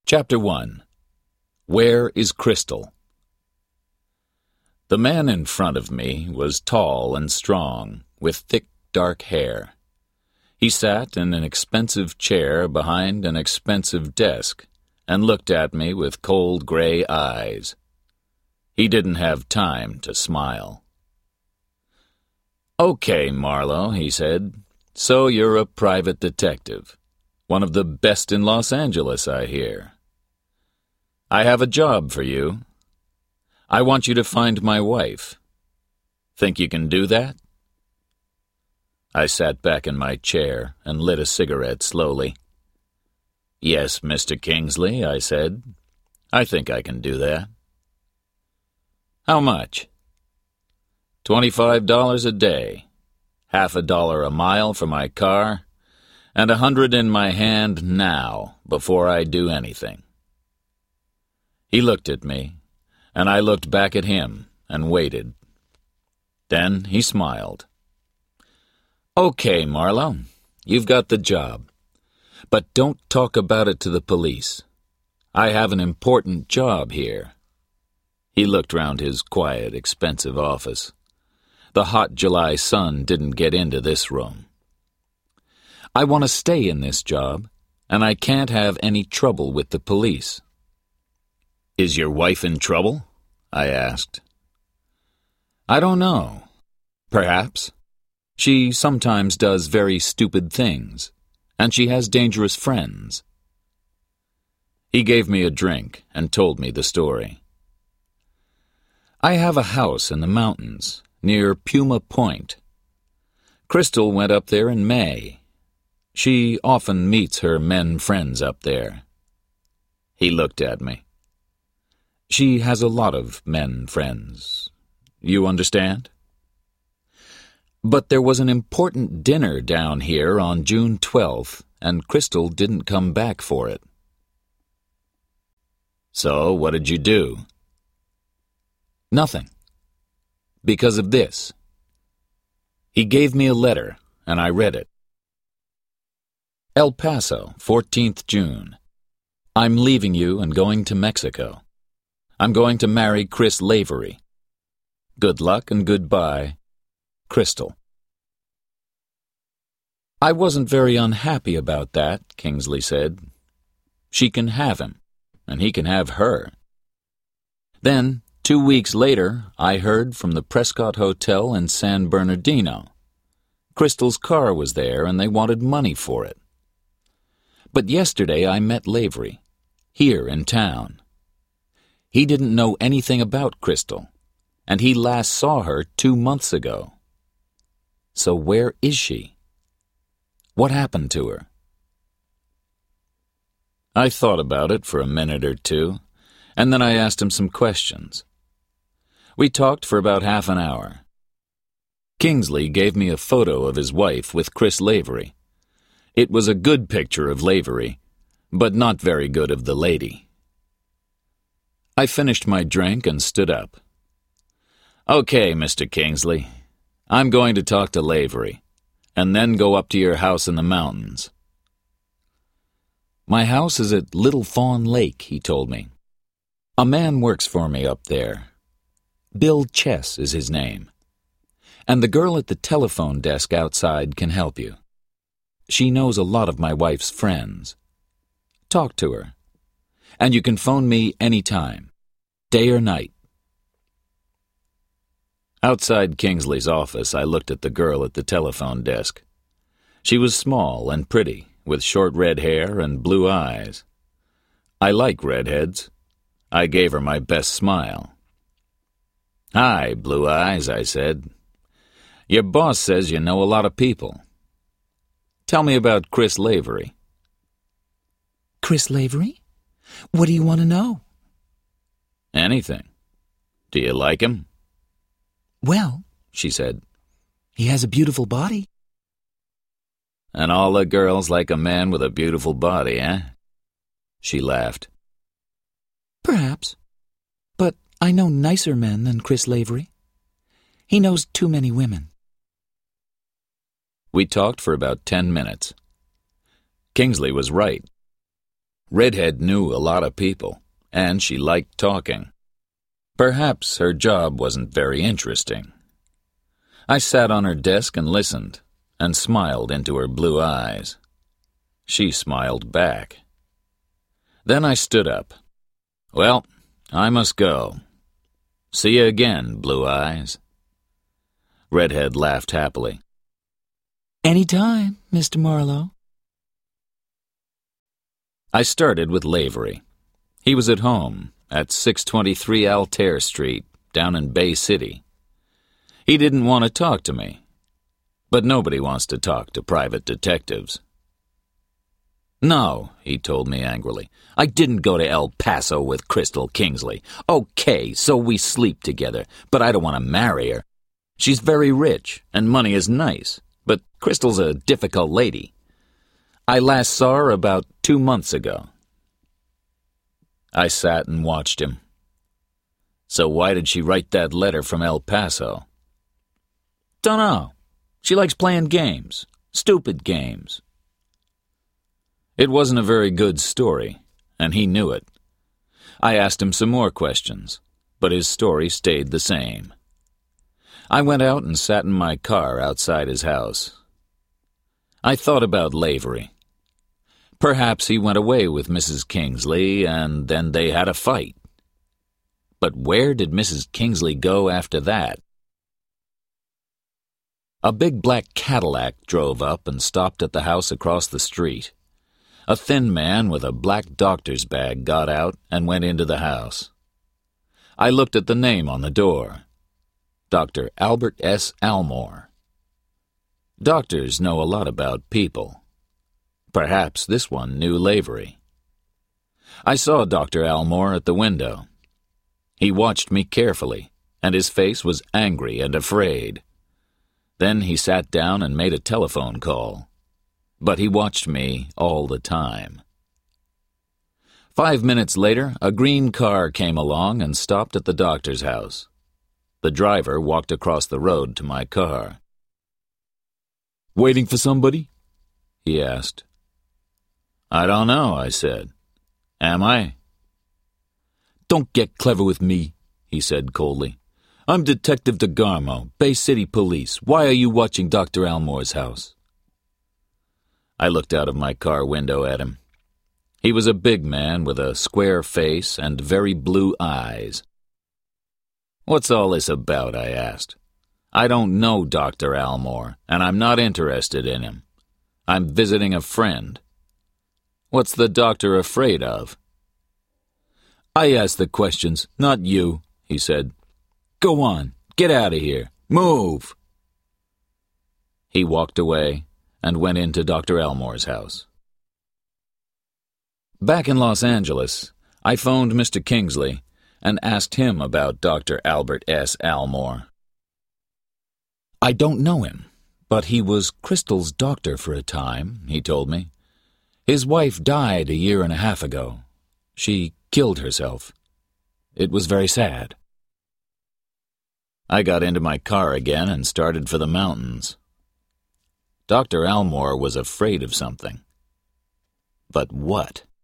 Chapter 1. Where is Crystal? The man in front of me was tall and strong, with thick, dark hair. He sat in an expensive chair behind an expensive desk and looked at me with cold gray eyes. He didn't have time to smile. "Okay, Marlowe," he said. "So you're a private detective. One of the best in Los Angeles, I hear. I have a job for you. I want you to find my wife. Think you can do that?" I sat back in my chair and lit a cigarette slowly. "Yes, Mr. Kingsley," I said. "I think I can do that." "How much?" $25 a day, half a dollar a mile for my car, and $100 in my hand now before I do anything." He looked at me, and I looked back at him and waited. Then he smiled. "Okay, Marlowe, you've got the job. But don't talk about it to the police. I have an important job here." He looked round his quiet, expensive office. The hot July sun didn't get into this room. "I want to stay in this job, and I can't have any trouble with the police." "Is your wife in trouble?" I asked. "I don't know. Perhaps. She sometimes does very stupid things, and she has dangerous friends." He gave me a drink and told me the story. "I have a house in the mountains, near Puma Point. Crystal went up there in May. She often meets her men friends up there." He looked at me. "She has a lot of men friends. You understand? But there was an important dinner down here on June 12th, and Crystal didn't come back for it." "So what did you do?" "Nothing. Because of this." He gave me a letter, and I read it. El Paso, 14th June. "I'm leaving you and going to Mexico. I'm going to marry Chris Lavery. Good luck and goodbye, Crystal." "I wasn't very unhappy about that," Kingsley said. "She can have him, and he can have her." Then, 2 weeks later, I heard from the Prescott Hotel in San Bernardino. Crystal's car was there, and they wanted money for it. But yesterday I met Lavery, here in town. He didn't know anything about Crystal, and he last saw her 2 months ago. So where is she? What happened to her? I thought about it for a minute or two, and then I asked him some questions. We talked for about half an hour. Kingsley gave me a photo of his wife with Chris Lavery. It was a good picture of Lavery, but not very good of the lady. I finished my drink and stood up. "Okay, Mr. Kingsley, I'm going to talk to Lavery, and then go up to your house in the mountains." "My house is at Little Fawn Lake," he told me. "A man works for me up there. Bill Chess is his name. And the girl at the telephone desk outside can help you. She knows a lot of my wife's friends. Talk to her. And you can phone me any time, day or night." Outside Kingsley's office, I looked at the girl at the telephone desk. She was small and pretty, with short red hair and blue eyes. I like redheads. I gave her my best smile. "Hi, Blue Eyes," I said. "Your boss says you know a lot of people. Tell me about Chris Lavery." "Chris Lavery? What do you want to know?" "Anything. Do you like him?" "Well," she said, "he has a beautiful body." "And all the girls like a man with a beautiful body, eh?" She laughed. "Perhaps. But I know nicer men than Chris Lavery. He knows too many women." We talked for about 10 minutes. Kingsley was right. Redhead knew a lot of people, and she liked talking. Perhaps her job wasn't very interesting. I sat on her desk and listened, and smiled into her blue eyes. She smiled back. Then I stood up. Well, I must go. See you again, Blue Eyes. Redhead laughed happily. Any time, Mr. Marlowe. I started with Lavery. He was at home at 623 Altair Street, down in Bay City. He didn't want to talk to me, but nobody wants to talk to private detectives. No, he told me angrily. I didn't go to El Paso with Crystal Kingsley. Okay, so we sleep together, but I don't want to marry her. She's very rich, and money is nice, but Crystal's a difficult lady. I last saw her about 2 months ago. I sat and watched him. So why did she write that letter from El Paso? Dunno. She likes playing games. Stupid games. It wasn't a very good story, and he knew it. I asked him some more questions, but his story stayed the same. I went out and sat in my car outside his house. I thought about Lavery. Perhaps he went away with Mrs. Kingsley, and then they had a fight. But where did Mrs. Kingsley go after that? A big black Cadillac drove up and stopped at the house across the street. A thin man with a black doctor's bag got out and went into the house. I looked at the name on the door. Dr. Albert S. Almore. Doctors know a lot about people. Perhaps this one knew Lavery. I saw Dr. Almore at the window. He watched me carefully, and his face was angry and afraid. Then he sat down and made a telephone call. But he watched me all the time. 5 minutes later, a green car came along and stopped at the doctor's house. The driver walked across the road to my car. "Waiting for somebody?" he asked. "I don't know," I said. "Am I?" "Don't get clever with me," he said coldly. "I'm Detective DeGarmo, Bay City Police. Why are you watching Dr. Almore's house?" I looked out of my car window at him. He was a big man with a square face and very blue eyes. "What's all this about?" I asked. "I don't know Dr. Almore, and I'm not interested in him. I'm visiting a friend. What's the doctor afraid of?" "I asked the questions, not you," he said. "Go on, get out of here. Move!" He walked away and went into Dr. Almore's house. Back in Los Angeles, I phoned Mr. Kingsley and asked him about Dr. Albert S. Almore. "I don't know him, but he was Crystal's doctor for a time," he told me. "His wife died 1.5 years ago. She killed herself. It was very sad." I got into my car again and started for the mountains. Dr. Almore was afraid of something. But what?